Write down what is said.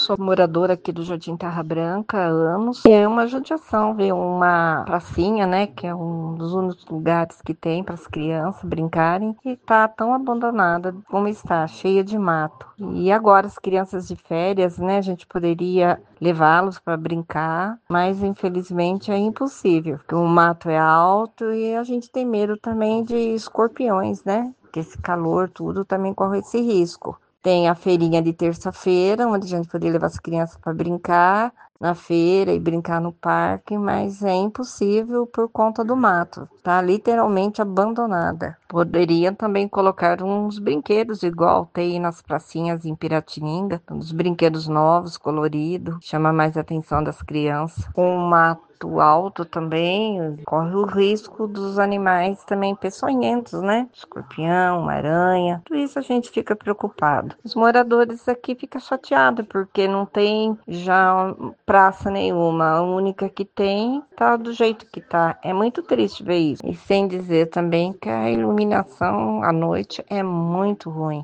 sou moradora aqui do Jardim Terra Branca há anos. E é uma judiação ver uma pracinha, né, que é um dos únicos lugares que tem para as crianças brincarem, e tá tão abandonada como está, cheia de mato. E agora as crianças de férias, né, a gente poderia levá-los para brincar, mas infelizmente é impossível, porque o mato é alto e a gente tem medo também de escorpiões, né? Porque esse calor tudo também corre esse risco. Tem a feirinha de terça-feira, onde a gente poderia levar as crianças para brincar na feira e brincar no parque, mas é impossível por conta do mato. Tá literalmente abandonada. Poderia também colocar uns brinquedos igual tem nas pracinhas em Piratininga, uns brinquedos novos, coloridos, chama mais a atenção das crianças. Com o mato alto também, corre o risco dos animais também peçonhentos, né? Escorpião, aranha, tudo isso a gente fica preocupado. Os moradores aqui ficam chateados porque não tem já praça nenhuma. A única que tem tá do jeito que tá. É muito triste ver isso. E sem dizer também que a iluminação à noite é muito ruim.